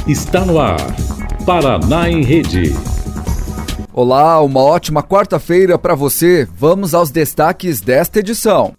Está no ar, Paraná em Rede. Olá, uma ótima quarta-feira para você. Vamos aos destaques desta edição.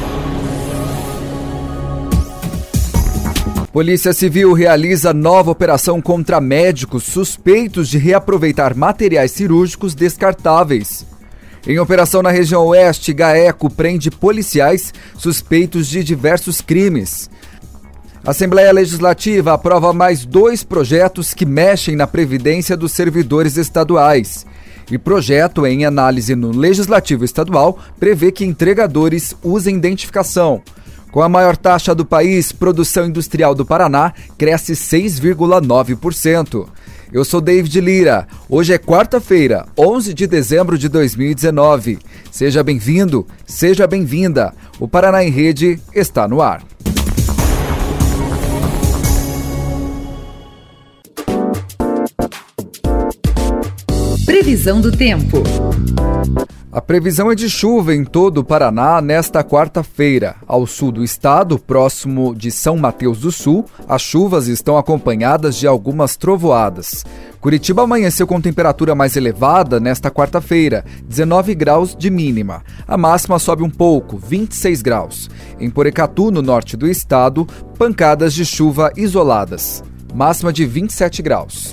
Polícia Civil realiza nova operação contra médicos suspeitos de reaproveitar materiais cirúrgicos descartáveis. Em operação na região oeste, GAECO prende policiais suspeitos de diversos crimes. A Assembleia Legislativa aprova mais 2 projetos que mexem na previdência dos servidores estaduais. E projeto em análise no Legislativo Estadual prevê que entregadores usem identificação. Com a maior taxa do país, produção industrial do Paraná cresce 6,9%. Eu sou David Lira. Hoje é quarta-feira, 11 de dezembro de 2019. Seja bem-vindo, seja bem-vinda. O Paraná em Rede está no ar. Previsão do tempo. A previsão é de chuva em todo o Paraná nesta quarta-feira. Ao sul do estado, próximo de São Mateus do Sul, as chuvas estão acompanhadas de algumas trovoadas. Curitiba amanheceu com temperatura mais elevada nesta quarta-feira, 19 graus de mínima. A máxima sobe um pouco, 26 graus. Em Porecatu, no norte do estado, pancadas de chuva isoladas. Máxima de 27 graus.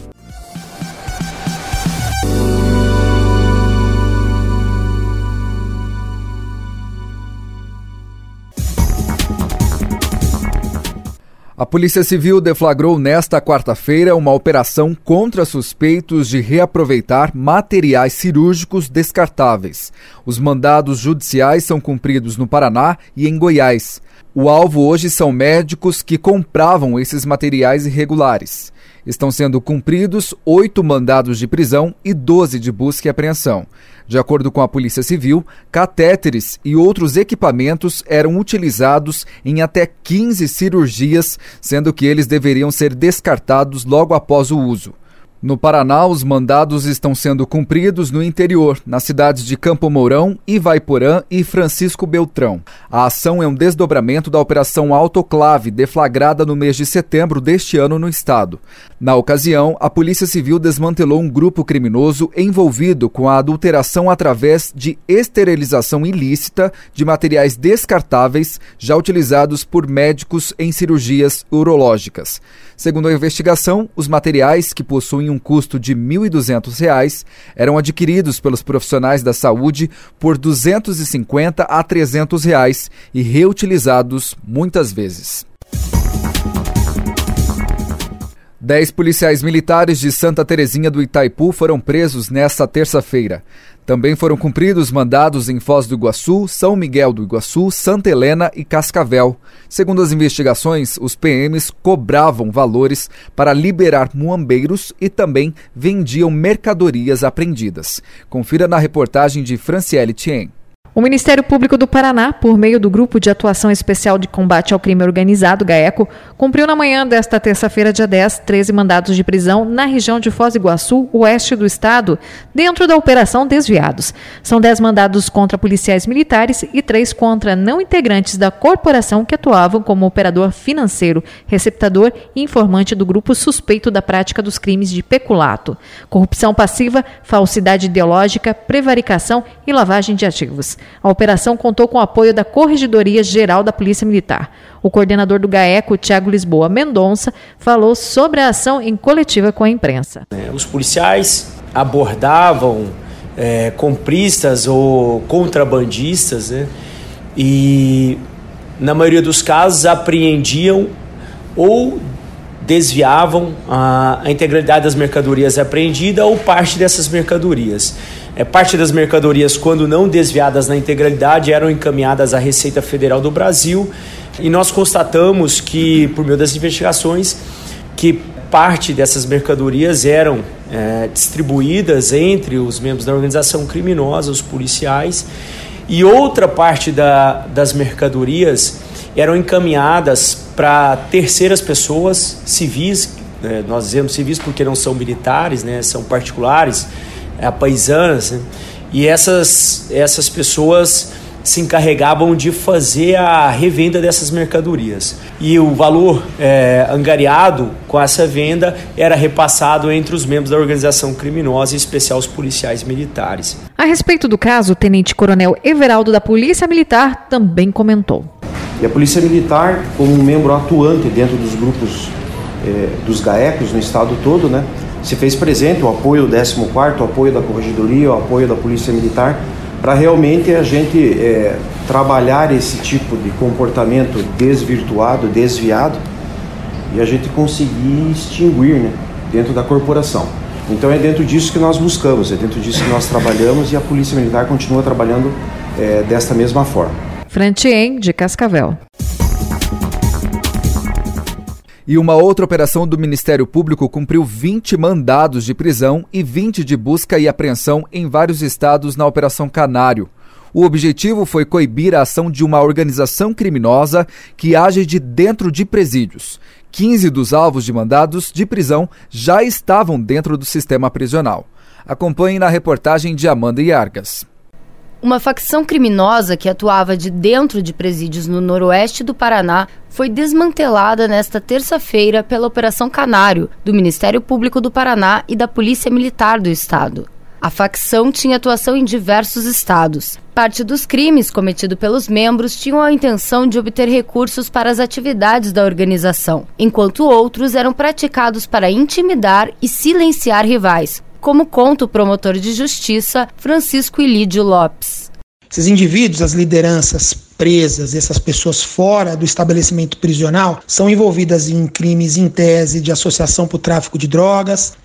A Polícia Civil deflagrou nesta quarta-feira uma operação contra suspeitos de reaproveitar materiais cirúrgicos descartáveis. Os mandados judiciais são cumpridos no Paraná e em Goiás. O alvo hoje são médicos que compravam esses materiais irregulares. Estão sendo cumpridos 8 mandados de prisão e 12 de busca e apreensão. De acordo com a Polícia Civil, catéteres e outros equipamentos eram utilizados em até 15 cirurgias, sendo que eles deveriam ser descartados logo após o uso. No Paraná, os mandados estão sendo cumpridos no interior, nas cidades de Campo Mourão, Ivaiporã e Francisco Beltrão. A ação é um desdobramento da Operação Autoclave, deflagrada no mês de setembro deste ano no estado. Na ocasião, a Polícia Civil desmantelou um grupo criminoso envolvido com a adulteração através de esterilização ilícita de materiais descartáveis já utilizados por médicos em cirurgias urológicas. Segundo a investigação, os materiais, que possuem um custo de R$ 1.200, eram adquiridos pelos profissionais da saúde por R$ 250 a R$ 300 e reutilizados muitas vezes. 10 policiais militares de Santa Terezinha do Itaipu foram presos nesta terça-feira. Também foram cumpridos mandados em Foz do Iguaçu, São Miguel do Iguaçu, Santa Helena e Cascavel. Segundo as investigações, os PMs cobravam valores para liberar muambeiros e também vendiam mercadorias apreendidas. Confira na reportagem de Franciele Thien. O Ministério Público do Paraná, por meio do Grupo de Atuação Especial de Combate ao Crime Organizado, GAECO, cumpriu na manhã desta terça-feira, dia 10, 13 mandados de prisão na região de Foz do Iguaçu, oeste do estado, dentro da Operação Desviados. São 10 mandados contra policiais militares e 3 contra não integrantes da corporação que atuavam como operador financeiro, receptador e informante do grupo suspeito da prática dos crimes de peculato, corrupção passiva, falsidade ideológica, prevaricação e lavagem de ativos. A operação contou com o apoio da Corregedoria Geral da Polícia Militar. O coordenador do GAECO, Tiago Lisboa Mendonça, falou sobre a ação em coletiva com a imprensa. Os policiais abordavam compristas ou contrabandistas, e, na maioria dos casos, apreendiam ou desviavam a integralidade das mercadorias apreendidas ou parte dessas mercadorias. Parte das mercadorias, quando não desviadas na integralidade, eram encaminhadas à Receita Federal do Brasil, e nós constatamos que, por meio das investigações, que parte dessas mercadorias eram distribuídas entre os membros da organização criminosa, os policiais, e outra parte das mercadorias eram encaminhadas para terceiras pessoas, civis, nós dizemos civis porque não são militares, são particulares, paisanas, e essas pessoas se encarregavam de fazer a revenda dessas mercadorias. E o valor angariado com essa venda era repassado entre os membros da organização criminosa, em especial os policiais militares. A respeito do caso, o tenente-coronel Everaldo da Polícia Militar também comentou. E a Polícia Militar, como um membro atuante dentro dos grupos dos GAECos no estado todo, né, se fez presente o apoio do 14º, o apoio da Corregedoria, o apoio da Polícia Militar, para realmente a gente trabalhar esse tipo de comportamento desvirtuado, desviado, e a gente conseguir extinguir, né, dentro da corporação. Então é dentro disso que nós buscamos, é dentro disso que nós trabalhamos, e a Polícia Militar continua trabalhando desta mesma forma. Frantien, de Cascavel. E uma outra operação do Ministério Público cumpriu 20 mandados de prisão e 20 de busca e apreensão em vários estados na Operação Canário. O objetivo foi coibir a ação de uma organização criminosa que age de dentro de presídios. 15 dos alvos de mandados de prisão já estavam dentro do sistema prisional. Acompanhe na reportagem de Amanda Iargas. Uma facção criminosa que atuava de dentro de presídios no noroeste do Paraná foi desmantelada nesta terça-feira pela Operação Canário, do Ministério Público do Paraná e da Polícia Militar do Estado. A facção tinha atuação em diversos estados. Parte dos crimes cometidos pelos membros tinham a intenção de obter recursos para as atividades da organização, enquanto outros eram praticados para intimidar e silenciar rivais, como conta o promotor de justiça Francisco Ilídio Lopes. Esses indivíduos, as lideranças presas, essas pessoas fora do estabelecimento prisional, são envolvidas em crimes em tese de associação para o tráfico de drogas,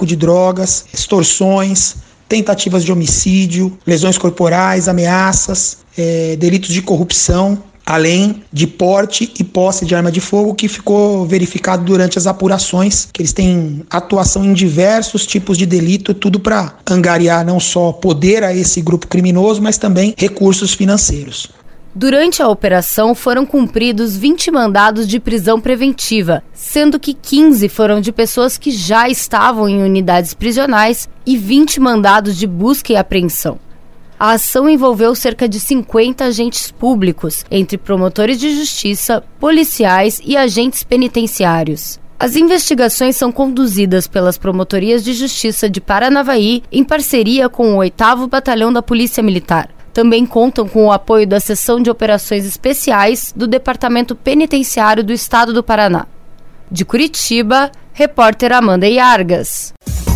extorsões, tentativas de homicídio, lesões corporais, ameaças, delitos de corrupção, além de porte e posse de arma de fogo, que ficou verificado durante as apurações, que eles têm atuação em diversos tipos de delito, tudo para angariar não só poder a esse grupo criminoso, mas também recursos financeiros. Durante a operação foram cumpridos 20 mandados de prisão preventiva, sendo que 15 foram de pessoas que já estavam em unidades prisionais e 20 mandados de busca e apreensão. A ação envolveu cerca de 50 agentes públicos, entre promotores de justiça, policiais e agentes penitenciários. As investigações são conduzidas pelas Promotorias de Justiça de Paranavaí, em parceria com o 8º Batalhão da Polícia Militar. Também contam com o apoio da Seção de Operações Especiais do Departamento Penitenciário do Estado do Paraná. De Curitiba, repórter Amanda Iargas.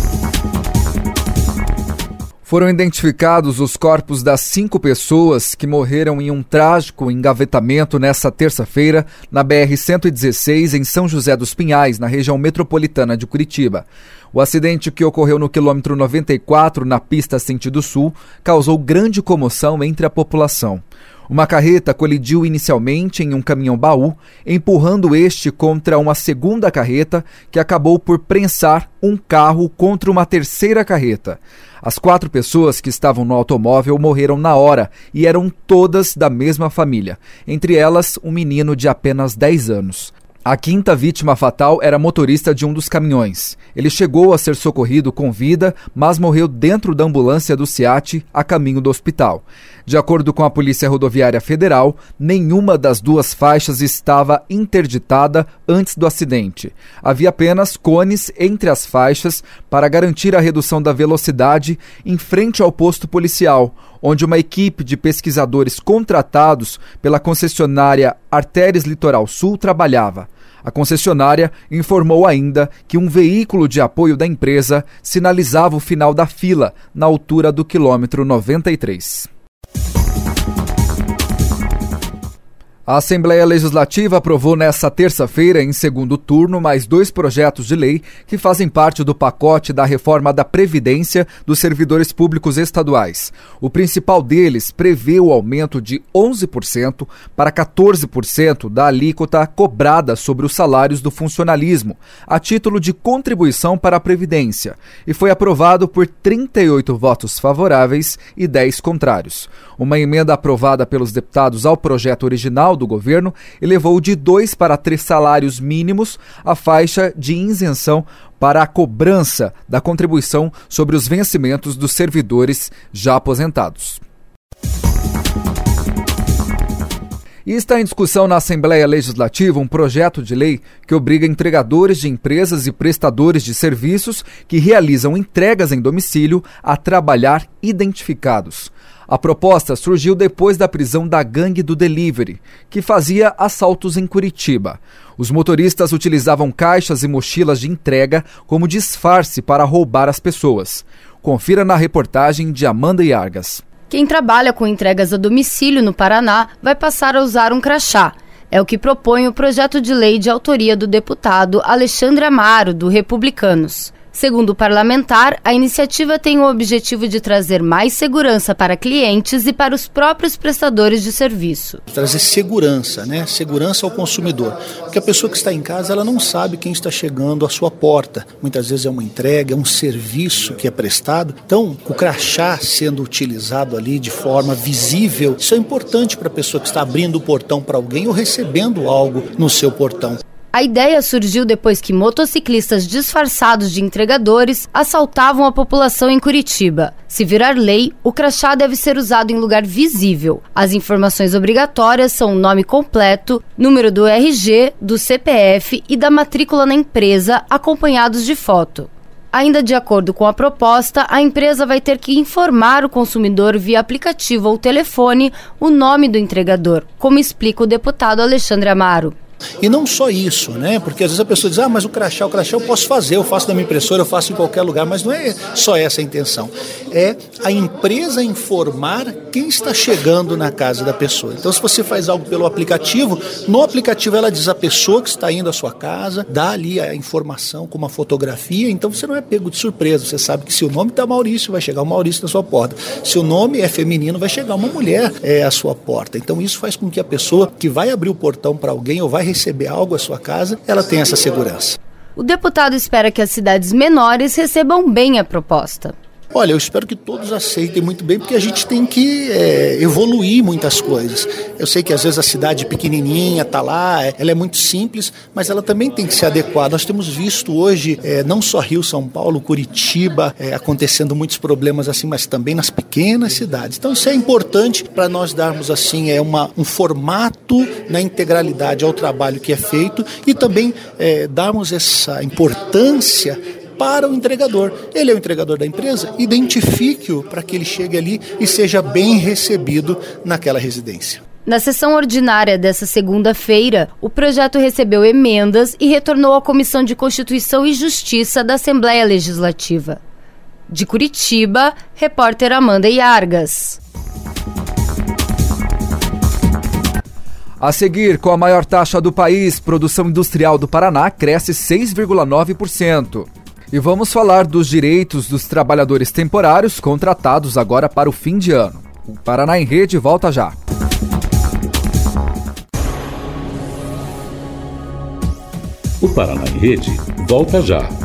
Foram identificados os corpos das 5 pessoas que morreram em um trágico engavetamento nesta terça-feira na BR-116 em São José dos Pinhais, na região metropolitana de Curitiba. O acidente, que ocorreu no quilômetro 94, na pista sentido sul, causou grande comoção entre a população. Uma carreta colidiu inicialmente em um caminhão-baú, empurrando este contra uma segunda carreta, que acabou por prensar um carro contra uma terceira carreta. As 4 pessoas que estavam no automóvel morreram na hora e eram todas da mesma família, entre elas um menino de apenas 10 anos. A 5ª vítima fatal era motorista de um dos caminhões. Ele chegou a ser socorrido com vida, mas morreu dentro da ambulância do SEAT a caminho do hospital. De acordo com a Polícia Rodoviária Federal, nenhuma das 2 faixas estava interditada antes do acidente. Havia apenas cones entre as faixas para garantir a redução da velocidade em frente ao posto policial, onde uma equipe de pesquisadores contratados pela concessionária Artérias Litoral Sul trabalhava. A concessionária informou ainda que um veículo de apoio da empresa sinalizava o final da fila, na altura do quilômetro 93. A Assembleia Legislativa aprovou nesta terça-feira, em segundo turno, mais 2 projetos de lei que fazem parte do pacote da reforma da Previdência dos servidores públicos estaduais. O principal deles prevê o aumento de 11% para 14% da alíquota cobrada sobre os salários do funcionalismo, a título de contribuição para a Previdência, e foi aprovado por 38 votos favoráveis e 10 contrários. Uma emenda aprovada pelos deputados ao projeto original do governo elevou de 2 para 3 salários mínimos a faixa de isenção para a cobrança da contribuição sobre os vencimentos dos servidores já aposentados. E está em discussão na Assembleia Legislativa um projeto de lei que obriga entregadores de empresas e prestadores de serviços que realizam entregas em domicílio a trabalhar identificados. A proposta surgiu depois da prisão da gangue do delivery, que fazia assaltos em Curitiba. Os motoristas utilizavam caixas e mochilas de entrega como disfarce para roubar as pessoas. Confira na reportagem de Amanda Iargas. Quem trabalha com entregas a domicílio no Paraná vai passar a usar um crachá. É o que propõe o projeto de lei de autoria do deputado Alexandre Amaro, do Republicanos. Segundo o parlamentar, a iniciativa tem o objetivo de trazer mais segurança para clientes e para os próprios prestadores de serviço. Trazer segurança, né? Segurança ao consumidor. Porque a pessoa que está em casa, ela não sabe quem está chegando à sua porta. Muitas vezes é uma entrega, é um serviço que é prestado. Então, o crachá sendo utilizado ali de forma visível, isso é importante para a pessoa que está abrindo o portão para alguém ou recebendo algo no seu portão. A ideia surgiu depois que motociclistas disfarçados de entregadores assaltavam a população em Curitiba. Se virar lei, o crachá deve ser usado em lugar visível. As informações obrigatórias são o nome completo, número do RG, do CPF e da matrícula na empresa, acompanhados de foto. Ainda de acordo com a proposta, a empresa vai ter que informar o consumidor via aplicativo ou telefone o nome do entregador, como explica o deputado Alexandre Amaro. E não só isso, né? Porque às vezes a pessoa diz, mas o crachá eu posso fazer, eu faço na minha impressora, eu faço em qualquer lugar, mas não é só essa a intenção. É a empresa informar quem está chegando na casa da pessoa. Então, se você faz algo pelo aplicativo, no aplicativo ela diz a pessoa que está indo à sua casa, dá ali a informação com uma fotografia, então você não é pego de surpresa, você sabe que se o nome está Maurício, vai chegar o Maurício na sua porta. Se o nome é feminino, vai chegar uma mulher à sua porta. Então, isso faz com que a pessoa que vai abrir o portão para alguém ou vai receber algo à sua casa, ela tem essa segurança. O deputado espera que as cidades menores recebam bem a proposta. Olha, eu espero que todos aceitem muito bem, porque a gente tem que evoluir muitas coisas. Eu sei que às vezes a cidade pequenininha está lá, ela é muito simples, mas ela também tem que se adequar. Nós temos visto hoje, não só Rio, São Paulo, Curitiba, acontecendo muitos problemas assim, mas também nas pequenas cidades. Então isso é importante para nós darmos assim, um formato na integralidade ao trabalho que é feito e também darmos essa importância para o entregador. Ele é o entregador da empresa, identifique-o para que ele chegue ali e seja bem recebido naquela residência. Na sessão ordinária dessa segunda-feira, o projeto recebeu emendas e retornou à Comissão de Constituição e Justiça da Assembleia Legislativa. De Curitiba, repórter Amanda Iargas. A seguir, com a maior taxa do país, produção industrial do Paraná cresce 6,9%. E vamos falar dos direitos dos trabalhadores temporários contratados agora para o fim de ano. O Paraná em Rede volta já. O Paraná em Rede volta já.